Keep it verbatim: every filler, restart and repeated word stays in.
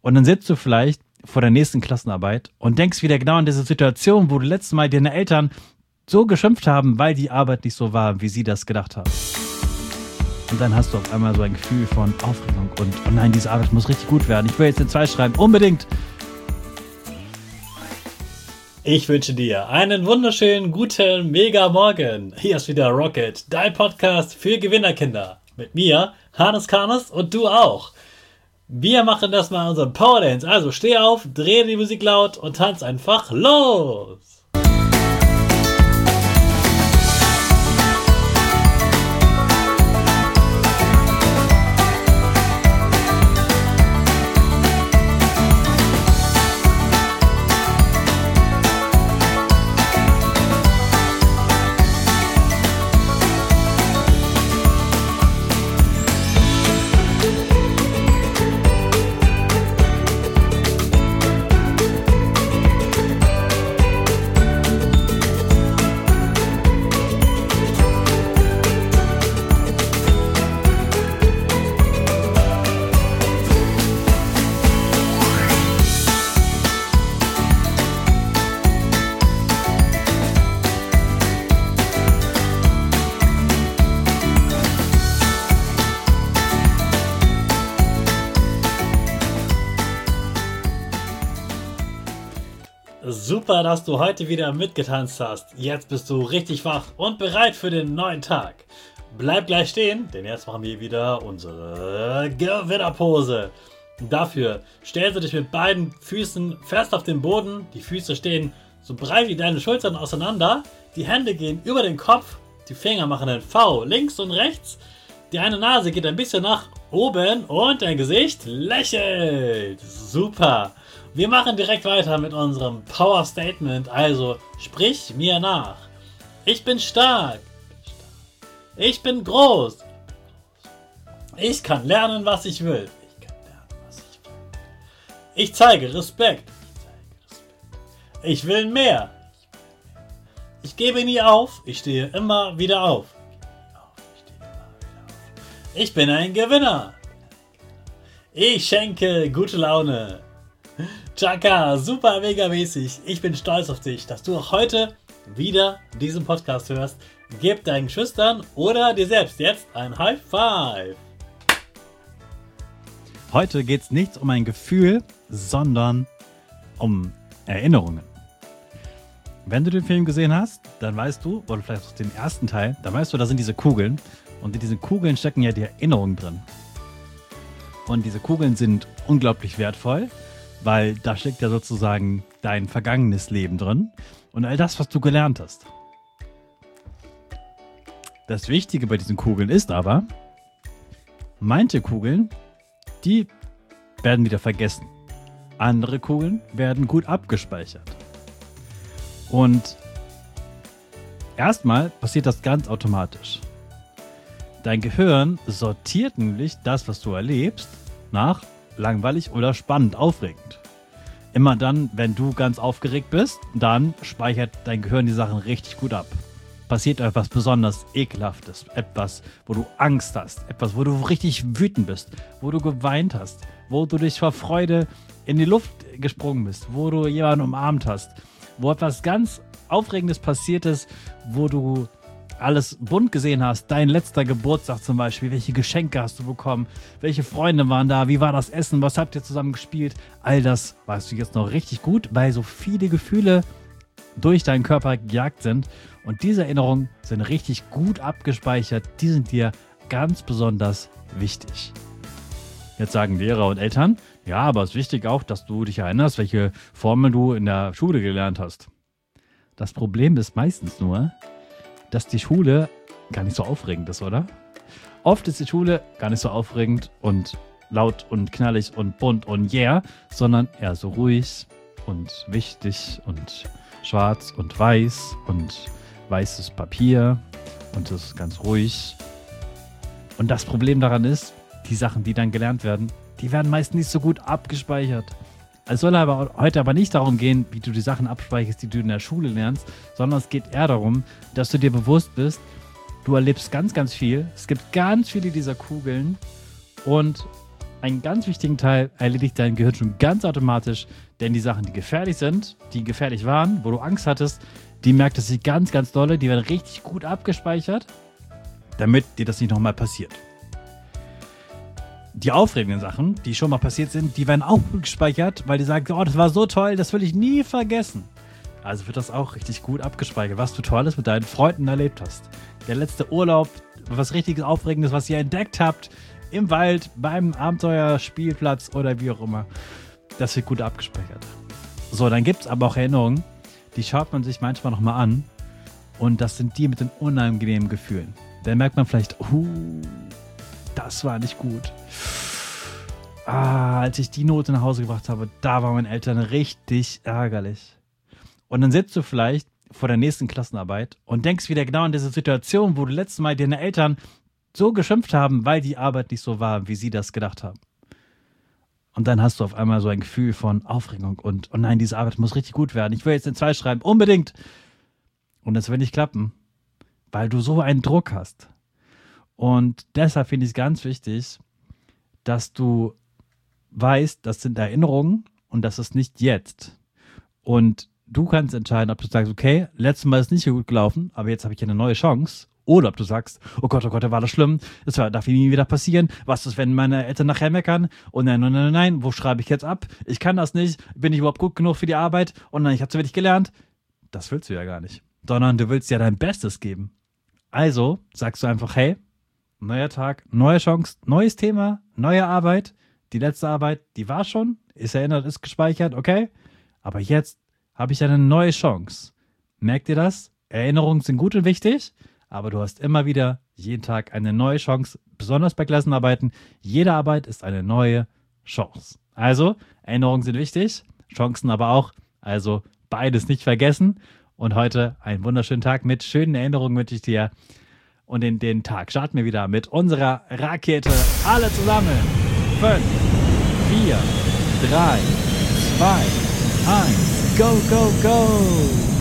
Und dann sitzt du vielleicht vor der nächsten Klassenarbeit und denkst wieder genau an diese Situation, wo du letztes Mal deine Eltern so geschimpft haben, weil die Arbeit nicht so war, wie sie das gedacht haben. Und dann hast du auf einmal so ein Gefühl von Aufregung und, oh nein, diese Arbeit muss richtig gut werden. Ich will jetzt den zwei schreiben, unbedingt. Ich wünsche dir einen wunderschönen, guten, mega Morgen. Hier ist wieder Rocket, dein Podcast für Gewinnerkinder. Mit mir, Hannes Karnes und du auch. Wir machen das mal unseren Power Dance. Also steh auf, dreh die Musik laut und tanz einfach los. Super, dass du heute wieder mitgetanzt hast. Jetzt bist du richtig wach und bereit für den neuen Tag. Bleib gleich stehen, denn jetzt machen wir wieder unsere Gewinnerpose. Dafür stellst du dich mit beiden Füßen fest auf den Boden. Die Füße stehen so breit wie deine Schultern auseinander. Die Hände gehen über den Kopf. Die Finger machen ein V links und rechts. Die eine Nase geht ein bisschen nach oben und dein Gesicht lächelt. Super. Wir machen direkt weiter mit unserem Power Statement, also sprich mir nach. Ich bin stark. Ich bin groß. Ich kann lernen, was ich will. Ich kann lernen, was ich will. Ich zeige Respekt. Ich will mehr. Ich gebe nie auf. Ich stehe immer wieder auf. Ich bin ein Gewinner. Ich schenke gute Laune. Chaka, super mega mäßig. Ich bin stolz auf dich, dass du auch heute wieder diesen Podcast hörst. Gib deinen Geschwistern oder dir selbst jetzt ein High Five. Heute geht es nicht um ein Gefühl, sondern um Erinnerungen. Wenn du den Film gesehen hast, dann weißt du, oder vielleicht auch den ersten Teil, dann weißt du, da sind diese Kugeln. Und in diesen Kugeln stecken ja die Erinnerungen drin. Und diese Kugeln sind unglaublich wertvoll, weil da steckt ja sozusagen dein vergangenes Leben drin und all das, was du gelernt hast. Das Wichtige bei diesen Kugeln ist aber, manche Kugeln, die werden wieder vergessen. Andere Kugeln werden gut abgespeichert. Und erstmal passiert das ganz automatisch. Dein Gehirn sortiert nämlich das, was du erlebst, nach langweilig oder spannend, aufregend. Immer dann, wenn du ganz aufgeregt bist, dann speichert dein Gehirn die Sachen richtig gut ab. Passiert etwas besonders Ekelhaftes, etwas, wo du Angst hast, etwas, wo du richtig wütend bist, wo du geweint hast, wo du dich vor Freude in die Luft gesprungen bist, wo du jemanden umarmt hast, wo etwas ganz Aufregendes passiert ist, wo du alles bunt gesehen hast, dein letzter Geburtstag zum Beispiel, welche Geschenke hast du bekommen, welche Freunde waren da, wie war das Essen, was habt ihr zusammen gespielt, all das weißt du jetzt noch richtig gut, weil so viele Gefühle durch deinen Körper gejagt sind und diese Erinnerungen sind richtig gut abgespeichert, die sind dir ganz besonders wichtig. Jetzt sagen Lehrer und Eltern, ja, aber es ist wichtig auch, dass du dich erinnerst, welche Formel du in der Schule gelernt hast. Das Problem ist meistens nur, dass die Schule gar nicht so aufregend ist, oder? Oft ist die Schule gar nicht so aufregend und laut und knallig und bunt und yeah, sondern eher so ruhig und wichtig und schwarz und weiß und weißes Papier und es ist ganz ruhig. Und das Problem daran ist, die Sachen, die dann gelernt werden, die werden meist nicht so gut abgespeichert. Es soll aber heute aber nicht darum gehen, wie du die Sachen abspeicherst, die du in der Schule lernst, sondern es geht eher darum, dass du dir bewusst bist, du erlebst ganz, ganz viel. Es gibt ganz viele dieser Kugeln und einen ganz wichtigen Teil erledigt dein Gehirn schon ganz automatisch, denn die Sachen, die gefährlich sind, die gefährlich waren, wo du Angst hattest, die merkt es sich ganz, ganz dolle, die werden richtig gut abgespeichert, damit dir das nicht nochmal passiert. Die aufregenden Sachen, die schon mal passiert sind, die werden auch gut gespeichert, weil die sagen, oh, das war so toll, das will ich nie vergessen. Also wird das auch richtig gut abgespeichert, was du Tolles mit deinen Freunden erlebt hast. Der letzte Urlaub, was richtig Aufregendes, was ihr entdeckt habt, im Wald, beim Abenteuerspielplatz oder wie auch immer. Das wird gut abgespeichert. So, dann gibt es aber auch Erinnerungen, die schaut man sich manchmal nochmal an. Und das sind die mit den unangenehmen Gefühlen. Dann merkt man vielleicht, uh, das war nicht gut. Ah, als ich die Note nach Hause gebracht habe, da waren meine Eltern richtig ärgerlich. Und dann sitzt du vielleicht vor der nächsten Klassenarbeit und denkst wieder genau an diese Situation, wo du letztes Mal deine Eltern so geschimpft haben, weil die Arbeit nicht so war, wie sie das gedacht haben. Und dann hast du auf einmal so ein Gefühl von Aufregung und, oh nein, diese Arbeit muss richtig gut werden. Ich will jetzt eine zwei schreiben, unbedingt. Und das wird nicht klappen, weil du so einen Druck hast. Und deshalb finde ich es ganz wichtig, dass du weißt, das sind Erinnerungen und das ist nicht jetzt. Und du kannst entscheiden, ob du sagst, okay, letztes Mal ist nicht so gut gelaufen, aber jetzt habe ich eine neue Chance. Oder ob du sagst, oh Gott, oh Gott, da war das schlimm, das darf nie wieder passieren. Was ist, wenn meine Eltern nachher meckern? Und nein, nein, nein, nein, wo schreibe ich jetzt ab? Ich kann das nicht, bin ich überhaupt gut genug für die Arbeit? Und nein, ich habe zu wenig gelernt. Das willst du ja gar nicht. Sondern du willst ja dein Bestes geben. Also sagst du einfach, hey, neuer Tag, neue Chance, neues Thema, neue Arbeit. Die letzte Arbeit, die war schon, ist erinnert, ist gespeichert, okay? Aber jetzt habe ich eine neue Chance. Merkt ihr das? Erinnerungen sind gut und wichtig, aber du hast immer wieder jeden Tag eine neue Chance, besonders bei Klassenarbeiten. Jede Arbeit ist eine neue Chance. Also, Erinnerungen sind wichtig, Chancen aber auch. Also beides nicht vergessen. Und heute einen wunderschönen Tag mit schönen Erinnerungen wünsche ich dir. Und in den Tag starten wir wieder mit unserer Rakete. Alle zusammen. fünf, vier, drei, zwei, eins. Go, go, go!